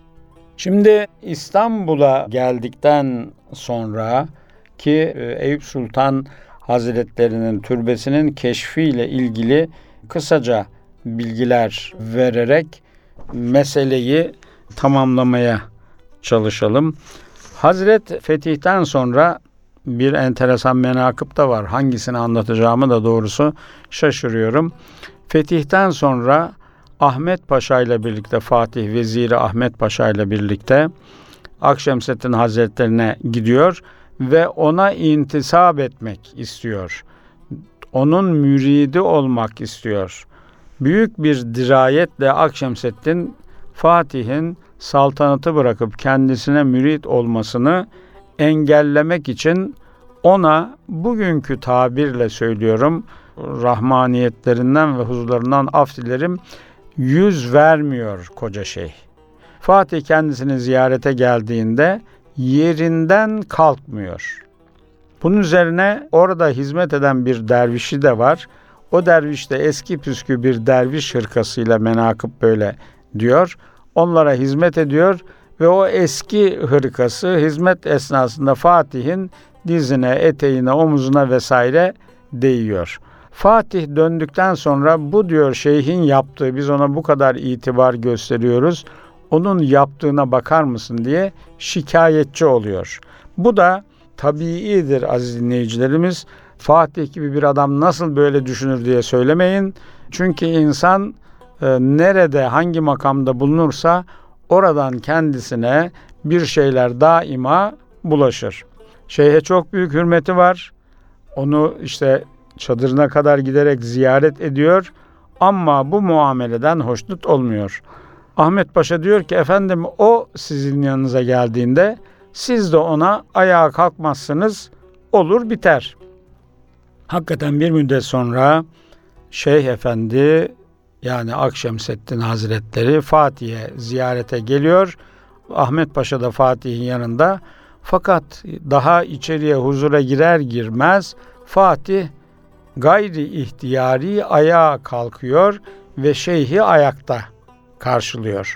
Şimdi İstanbul'a geldikten sonra ki Eyüp Sultan Hazretleri'nin türbesinin keşfiyle ilgili kısaca bilgiler vererek meseleyi tamamlamaya çalışalım. Hazret Fetih'ten sonra bir enteresan menakıb da var. Hangisini anlatacağımı da doğrusu şaşırıyorum. Fetih'ten sonra Ahmet Paşa ile birlikte, Fatih Veziri Ahmet Paşa ile birlikte Akşemseddin Hazretlerine gidiyor ve ona intisap etmek istiyor. onun müridi olmak istiyor. Büyük bir dirayetle Akşemseddin Fatih'in saltanatı bırakıp kendisine mürit olmasını engellemek için ona bugünkü tabirle söylüyorum, rahmaniyetlerinden ve huzurlarından af dilerim, yüz vermiyor koca şeyh. Fatih kendisini ziyarete geldiğinde yerinden kalkmıyor. Bunun üzerine orada hizmet eden bir dervişi de var. O derviş de eski püskü bir derviş hırkasıyla menakıb böyle diyor. Onlara hizmet ediyor ve o eski hırkası hizmet esnasında Fatih'in dizine, eteğine, omuzuna vesaire değiyor. Fatih döndükten sonra bu diyor şeyhin yaptığı, biz ona bu kadar itibar gösteriyoruz, onun yaptığına bakar mısın diye şikayetçi oluyor. Bu da tabiidir aziz dinleyicilerimiz. Fatih gibi bir adam nasıl böyle düşünür diye söylemeyin. Çünkü insan e, nerede, hangi makamda bulunursa oradan kendisine bir şeyler daima bulaşır. Şeyhe çok büyük hürmeti var. Onu işte çadırına kadar giderek ziyaret ediyor ama bu muameleden hoşnut olmuyor. Ahmet Paşa diyor ki efendim o sizin yanınıza geldiğinde siz de ona ayağa kalkmazsınız, olur biter. Hakikaten bir müddet sonra Şeyh Efendi yani Akşemseddin Hazretleri Fatih'e ziyarete geliyor. Ahmet Paşa da Fatih'in yanında. Fakat daha içeriye huzura girer girmez Fatih gayri ihtiyari ayağa kalkıyor ve şeyhi ayakta karşılıyor.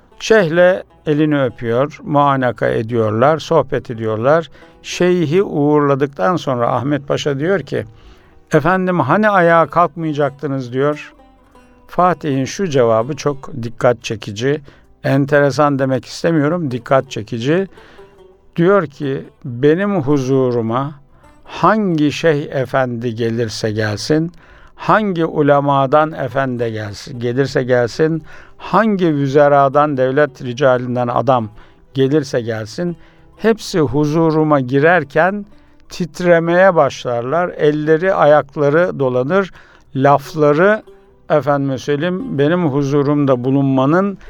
Şeyhle elini öpüyor, muanaka ediyorlar, sohbet ediyorlar. Şeyhi uğurladıktan sonra Ahmet Paşa diyor ki, efendim hani ayağa kalkmayacaktınız diyor. Fatih'in şu cevabı çok dikkat çekici, enteresan demek istemiyorum, dikkat çekici. Diyor ki, benim huzuruma hangi şeyh efendi gelirse gelsin, hangi ulemadan efendi gelsin, gelirse gelsin, hangi vüzeradan, devlet ricalinden adam gelirse gelsin, hepsi huzuruma girerken titremeye başlarlar. Elleri, ayakları dolanır. Lafları, efendime söyleyeyim, benim huzurumda bulunmanın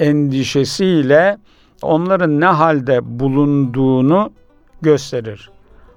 endişesiyle onların ne halde bulunduğunu gösterir.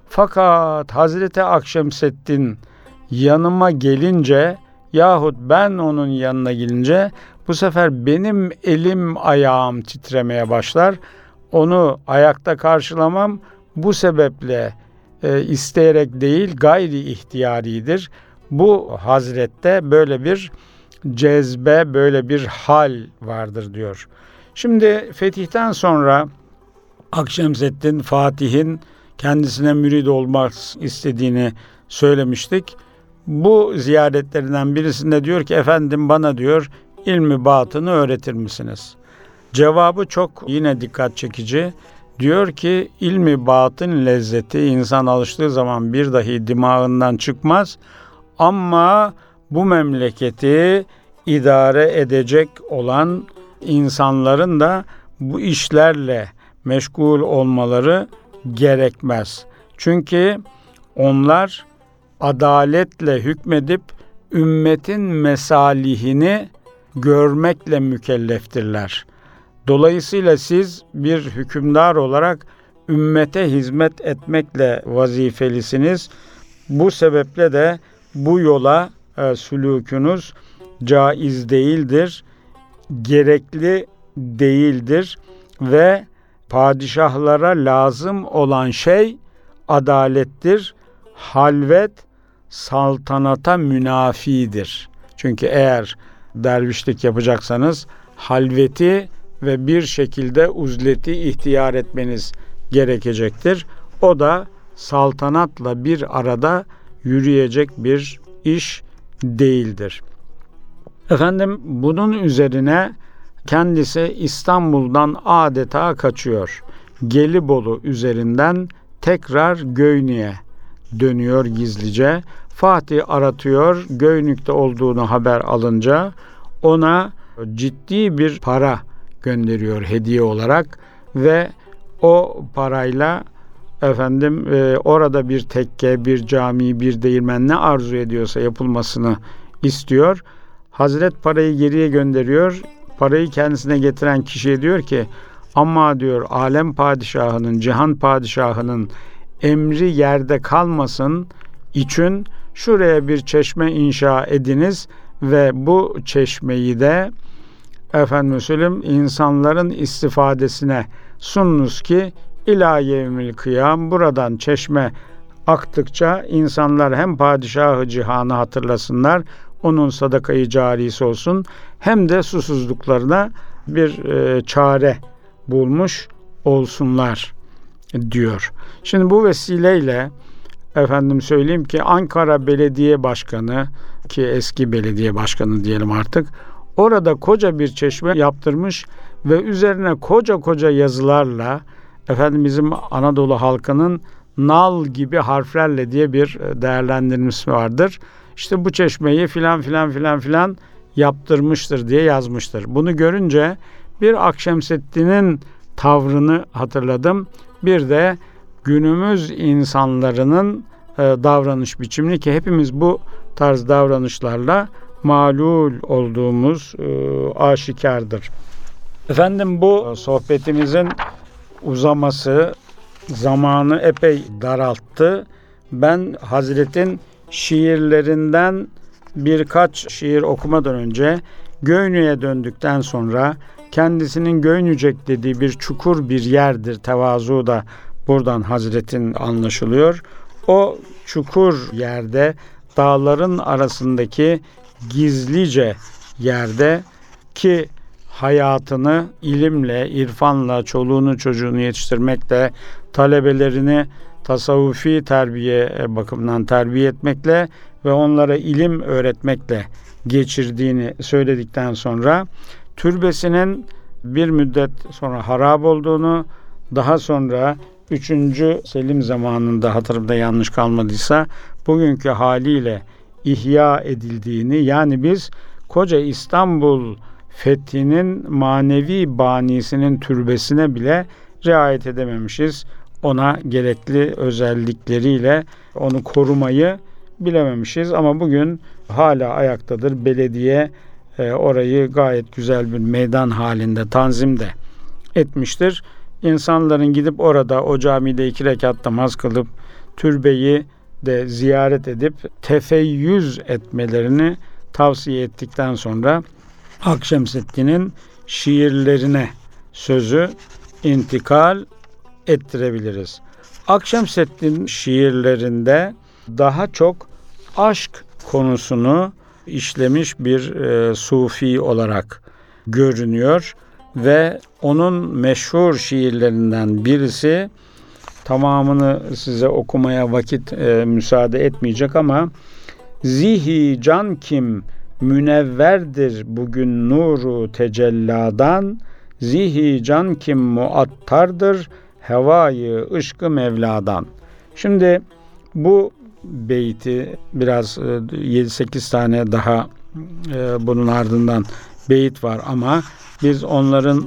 Fakat Hazreti Akşemseddin yanıma gelince yahut ben onun yanına gelince bu sefer benim elim ayağım titremeye başlar. Onu ayakta karşılamam bu sebeple e, isteyerek değil gayri ihtiyaridir. Bu hazrette böyle bir cezbe, böyle bir hal vardır diyor. Şimdi fetihten sonra Akşemseddin Fatih'in kendisine mürid olmak istediğini söylemiştik. Bu ziyaretlerinden birisinde diyor ki efendim bana diyor ilmi batını öğretir misiniz? Cevabı çok yine dikkat çekici. Diyor ki ilmi batın lezzeti insan alıştığı zaman bir dahi dimağından çıkmaz. Ama bu memleketi idare edecek olan insanların da bu işlerle meşgul olmaları gerekmez. Çünkü onlar adaletle hükmedip ümmetin mesalihini görmekle mükelleftirler. Dolayısıyla siz bir hükümdar olarak ümmete hizmet etmekle vazifelisiniz. Bu sebeple de bu yola e, sülûkünüz caiz değildir, gerekli değildir ve padişahlara lazım olan şey adalettir. Halvet saltanata münafidir. Çünkü eğer dervişlik yapacaksanız halveti ve bir şekilde uzleti ihtiyar etmeniz gerekecektir. O da saltanatla bir arada yürüyecek bir iş değildir. Efendim bunun üzerine kendisi İstanbul'dan adeta kaçıyor. Gelibolu üzerinden tekrar Göynük'e dönüyor gizlice. Fatih aratıyor. Göynük'te olduğunu haber alınca ona ciddi bir para gönderiyor hediye olarak ve o parayla efendim e, orada bir tekke, bir cami, bir değirmen ne arzu ediyorsa yapılmasını istiyor. Hazret parayı geriye gönderiyor. Parayı kendisine getiren kişiye diyor ki, ama diyor alem padişahının, cihan padişahının emri yerde kalmasın için şuraya bir çeşme inşa ediniz ve bu çeşmeyi de efendim söyleyeyim insanların istifadesine sununuz ki İlâ yevmil kıyam buradan çeşme aktıkça insanlar hem padişahı cihanı hatırlasınlar, onun sadakayı carisi olsun, hem de susuzluklarına bir e, çare bulmuş olsunlar diyor. Şimdi bu vesileyle efendim söyleyeyim ki Ankara Belediye Başkanı, ki eski belediye başkanı diyelim artık, orada koca bir çeşme yaptırmış ve üzerine koca koca yazılarla efendim bizim Anadolu halkının nal gibi harflerle diye bir değerlendirmesi vardır. İşte bu çeşmeyi filan filan filan filan yaptırmıştır diye yazmıştır. Bunu görünce bir Akşemseddin'in tavrını hatırladım. Bir de günümüz insanlarının e, davranış biçimini, ki hepimiz bu tarz davranışlarla malul olduğumuz e, aşikardır. Efendim bu sohbetimizin uzaması zamanı epey daralttı. Ben Hazret'in şiirlerinden birkaç şiir okumadan önce Göynü'ye döndükten sonra kendisinin Göynücek dediği bir çukur bir yerdir. Tevazu da buradan Hazret'in anlaşılıyor. O çukur yerde, dağların arasındaki gizlice yerde ki hayatını ilimle, irfanla, çoluğunu çocuğunu yetiştirmekle, talebelerini tasavvufi terbiye bakımından terbiye etmekle ve onlara ilim öğretmekle geçirdiğini söyledikten sonra türbesinin bir müddet sonra harap olduğunu, daha sonra üçüncü Selim zamanında, hatırımda yanlış kalmadıysa, bugünkü haliyle ihya edildiğini, yani biz koca İstanbul fethinin manevi banisinin türbesine bile riayet edememişiz. Ona gerekli özellikleriyle onu korumayı bilememişiz. Ama bugün hala ayaktadır. Belediye e, orayı gayet güzel bir meydan halinde tanzim de etmiştir. İnsanların gidip orada o camide iki rekat namaz kılıp türbeyi de ziyaret edip tefeyyüz etmelerini tavsiye ettikten sonra Akşemseddin'in şiirlerine sözü intikal ettirebiliriz. Akşemseddin şiirlerinde daha çok aşk konusunu işlemiş bir e, sufi olarak görünüyor ve onun meşhur şiirlerinden birisi, tamamını size okumaya vakit e, müsaade etmeyecek ama zihi can kim münevverdir bugün nuru tecelladan, zihi can kim muattardır hevayı ışkı Mevla'dan. Şimdi bu beyti biraz yedi sekiz tane daha e, bunun ardından beyit var ama biz onların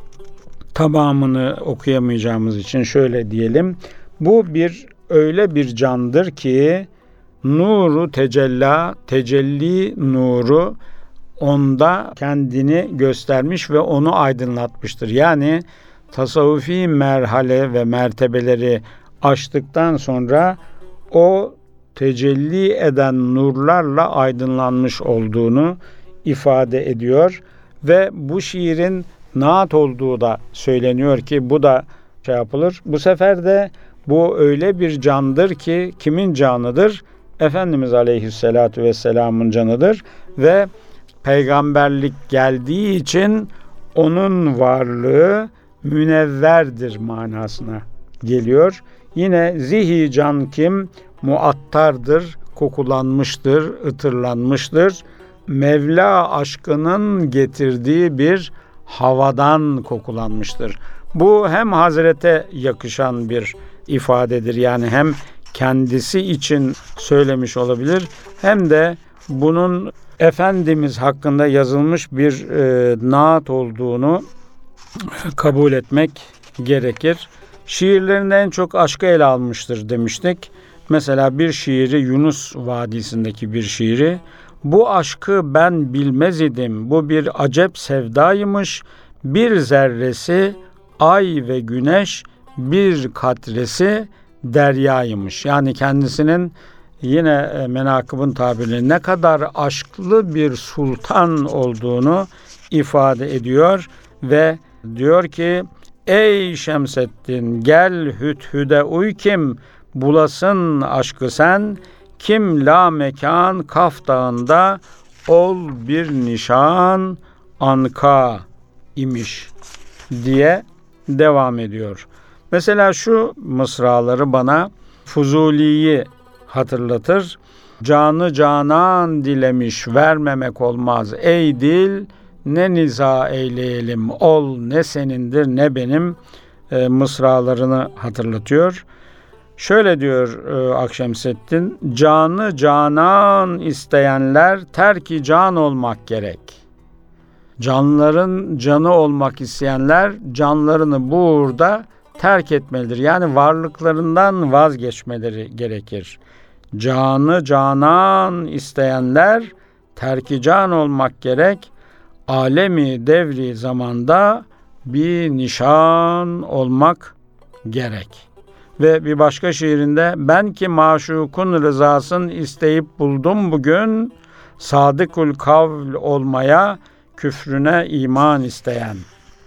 tamamını okuyamayacağımız için şöyle diyelim. Bu bir öyle bir candır ki nuru tecella, tecelli nuru onda kendini göstermiş ve onu aydınlatmıştır. Yani tasavvufi merhale ve mertebeleri aştıktan sonra o tecelli eden nurlarla aydınlanmış olduğunu ifade ediyor ve bu şiirin naat olduğu da söyleniyor ki bu da şey yapılır. Bu sefer de bu öyle bir candır ki kimin canıdır? Efendimiz Aleyhisselatü Vesselam'ın canıdır ve peygamberlik geldiği için onun varlığı münevverdir manasına geliyor. Yine zihi can kim muattardır, kokulanmıştır, ıtırlanmıştır. Mevla aşkının getirdiği bir havadan kokulanmıştır. Bu hem Hazret'e yakışan bir ifadedir. Yani hem kendisi için söylemiş olabilir hem de bunun Efendimiz hakkında yazılmış bir e, naat olduğunu kabul etmek gerekir. Şiirlerinde en çok aşkı ele almıştır demiştik. Mesela bir şiiri, Yunus Vadisi'ndeki bir şiiri, bu aşkı ben bilmez idim, bu bir acep sevdaymış, bir zerresi ay ve güneş, bir katresi deryaymış. Yani kendisinin yine menakıbın tabiriyle ne kadar aşklı bir sultan olduğunu ifade ediyor ve diyor ki, ey Şemseddin gel hüdhüde uy kim, bulasın aşkı sen, kim la mekan Kaf Dağı'nda ol bir nişan anka imiş diye devam ediyor. Mesela şu mısraları bana Fuzuli'yi hatırlatır. Canı canan dilemiş vermemek olmaz. Ey dil ne niza eyleyelim, ol ne senindir ne benim e, mısralarını hatırlatıyor. Şöyle diyor e, Akşemseddin, canı canan isteyenler terki can olmak gerek. Canların canı olmak isteyenler canlarını burada terk etmelidir. Yani varlıklarından vazgeçmeleri gerekir. Canı canan isteyenler terki can olmak gerek. Alemi devri zamanda bir nişan olmak gerek. Ve bir başka şiirinde, ben ki maşukun rızasını isteyip buldum bugün, sadıkul kavl olmaya küfrüne iman isteyen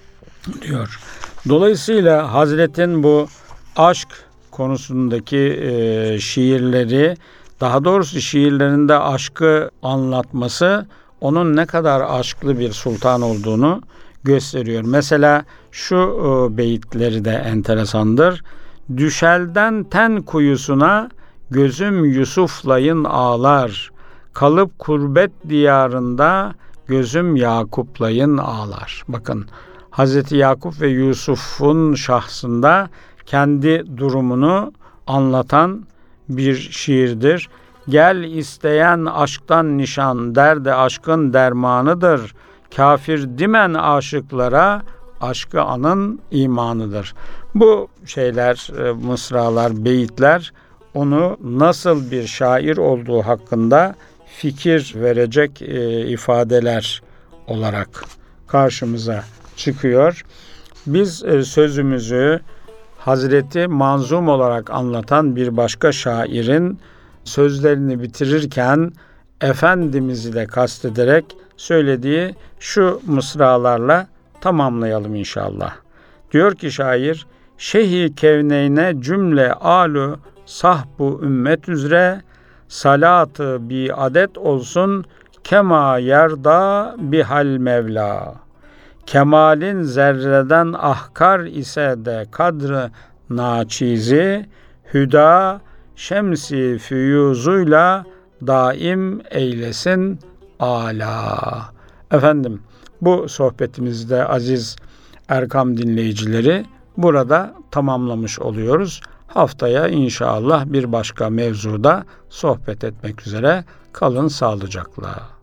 diyor. Dolayısıyla Hazret'in bu aşk konusundaki e, şiirleri, daha doğrusu şiirlerinde aşkı anlatması onun ne kadar aşklı bir sultan olduğunu gösteriyor. Mesela şu e, beyitleri de enteresandır. Düşelden ten kuyusuna gözüm Yusuf'layın ağlar. Kalıp kurbet diyarında gözüm Yakup'layın ağlar. Bakın Hazreti Yakup ve Yusuf'un şahsında kendi durumunu anlatan bir şiirdir. Gel isteyen aşktan nişan, derde aşkın dermanıdır. Kafir dimen aşıklara, aşkı anın imanıdır. Bu şeyler, mısralar, beyitler onu nasıl bir şair olduğu hakkında fikir verecek ifadeler olarak karşımıza çıkıyor. Biz sözümüzü Hazreti manzum olarak anlatan bir başka şairin sözlerini bitirirken Efendimiz'i de kastederek söylediği şu mısralarla tamamlayalım inşallah. Diyor ki şair, Şeyh-i Kevneyne cümle alu sahbu ümmet üzere salatı bi adet olsun kema yerda bihal Mevla. Kemalin zerreden ahkar ise de kadr naçizi hüda şemsi füyuzuyla daim eylesin ala. Efendim, bu sohbetimizde aziz Erkam dinleyicileri burada tamamlamış oluyoruz. Haftaya inşallah bir başka mevzuda sohbet etmek üzere kalın sağlıcakla.